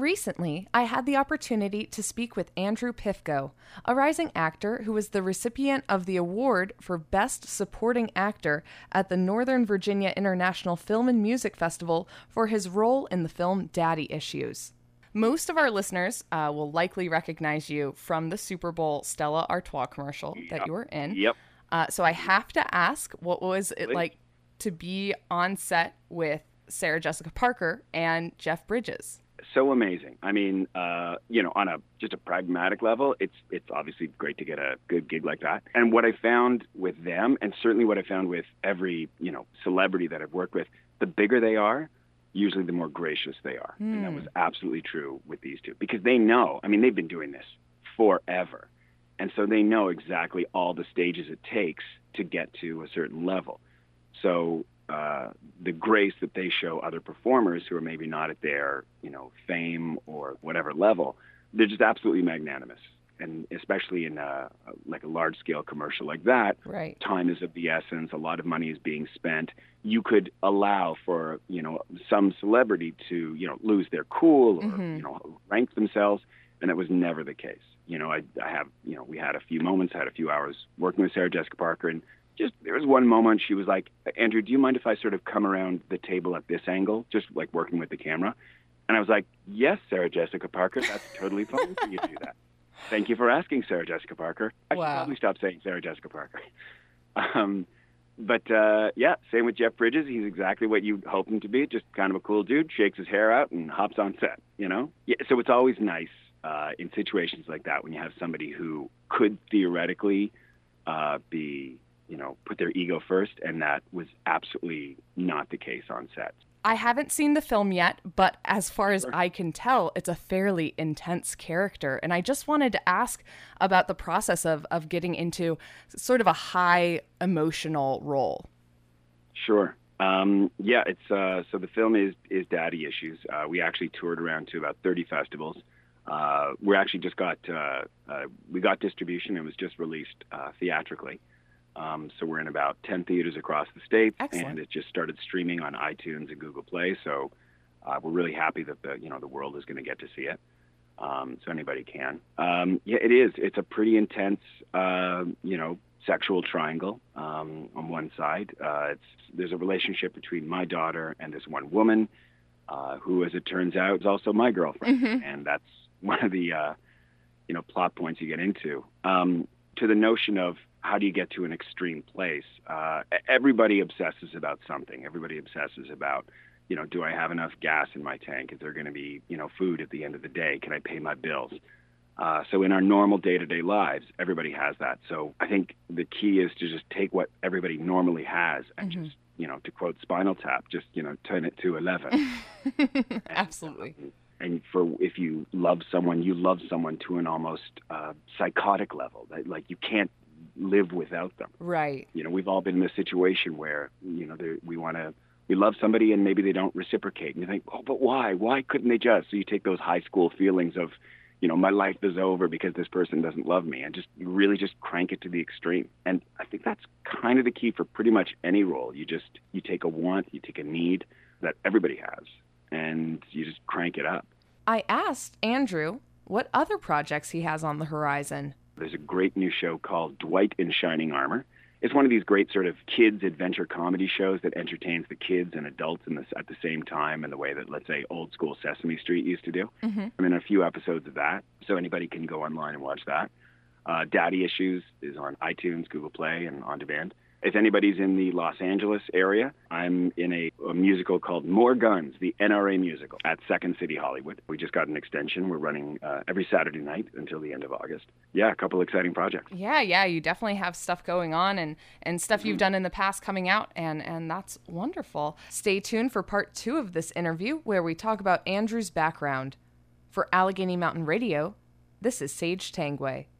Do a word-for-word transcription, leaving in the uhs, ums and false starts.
Recently, I had the opportunity to speak with Andrew Pifko, a rising actor who was the recipient of the award for Best Supporting Actor at the Northern Virginia International Film and Music Festival for his role in the film Daddy Issues. Most of our listeners uh, will likely recognize you from the Super Bowl Stella Artois commercial Yep. that you were in. Yep. Uh, so I have to ask, what was it Please. like to be on set with Sarah Jessica Parker and Jeff Bridges? So amazing. I mean, uh, you know, on a just a pragmatic level, it's it's obviously great to get a good gig like that. And what I found with them, and certainly what I found with every, you know, celebrity that I've worked with, the bigger they are, usually the more gracious they are. Mm. And that was absolutely true with these two, because they know, I mean, they've been doing this forever. And so they know exactly all the stages it takes to get to a certain level. So uh, the grace that they show other performers who are maybe not at their, you know, fame or whatever level, they're just absolutely magnanimous. And especially in a, like a large-scale commercial like that, Right. time is of the essence. A lot of money is being spent. You could allow for, you know, some celebrity to, you know, lose their cool or, Mm-hmm. you know, rank themselves, and that was never the case. You know, I, I have, you know, we had a few moments, had a few hours working with Sarah Jessica Parker, and just there was one moment she was like, Andrew, do you mind if I sort of come around the table at this angle, just like working with the camera? And I was like, yes, Sarah Jessica Parker, that's totally fine for you to do that. Thank you for asking, Sarah Jessica Parker. I should Wow. probably stop saying Sarah Jessica Parker. Um, but, uh, yeah, same with Jeff Bridges. He's exactly what you hope him to be, just kind of a cool dude, shakes his hair out and hops on set, you know? Yeah, so it's always nice uh, in situations like that when you have somebody who could theoretically uh, be, you know, put their ego first, and that was absolutely not the case on set. I haven't seen the film yet, but as far as Sure. I can tell, it's a fairly intense character. And I just wanted to ask about the process of, of getting into sort of a high emotional role. Sure. Um, yeah, it's uh, so the film is is Daddy Issues. Uh, we actually toured around to about thirty festivals. Uh, we actually just got uh, uh, we got distribution. It was just released uh, theatrically. Um, so we're in about ten theaters across the state, Excellent. and it just started streaming on iTunes and Google Play. So uh, we're really happy that the you know the world is going to get to see it. Um, so anybody can. Um, yeah, it is. It's a pretty intense, uh, you know, sexual triangle um, on one side. Uh, it's there's a relationship between my daughter and this one woman, uh, who, as it turns out, is also my girlfriend, Mm-hmm. and that's one of the uh, you know plot points you get into. Um, to the notion of how do you get to an extreme place? Uh, everybody obsesses about something. Everybody obsesses about, you know, do I have enough gas in my tank? Is there going to be, you know, food at the end of the day? Can I pay my bills? Uh, so in our normal day-to-day lives, everybody has that. So I think the key is to just take what everybody normally has and Mhm. just, you know, to quote Spinal Tap, just, you know, turn it to eleven. Absolutely. And, and for if you love someone, you love someone to an almost uh, psychotic level. That, like, you can't live without them. Right. You know, we've all been in this situation where, you know, there- we want to, we love somebody and maybe they don't reciprocate. And you think, oh, but why? Why couldn't they just? So you take those high school feelings of, you know, my life is over because this person doesn't love me, and just you really just crank it to the extreme. And I think that's kind of the key for pretty much any role. You just, you take a want, you take a need that everybody has, and you just crank it up. I asked Andrew what other projects he has on the horizon. There's a great new show called Dwight in Shining Armor. It's one of these great sort of kids adventure comedy shows that entertains the kids and adults in this at the same time in the way that, let's say, old school Sesame Street used to do. Mm-hmm. I'm in a few episodes of that, so anybody can go online and watch that. Uh, Daddy Issues is on iTunes, Google Play, and on demand. If anybody's in the Los Angeles area, I'm in a, a musical called More Guns, the N R A musical, at Second City Hollywood. We just got an extension. We're running uh, every Saturday night until the end of August. Yeah, a couple exciting projects. Yeah, yeah, you definitely have stuff going on and, and stuff you've done in the past coming out, and, and that's wonderful. Stay tuned for part two of this interview where we talk about Andrew's background. For Allegheny Mountain Radio, this is Sage Tangway.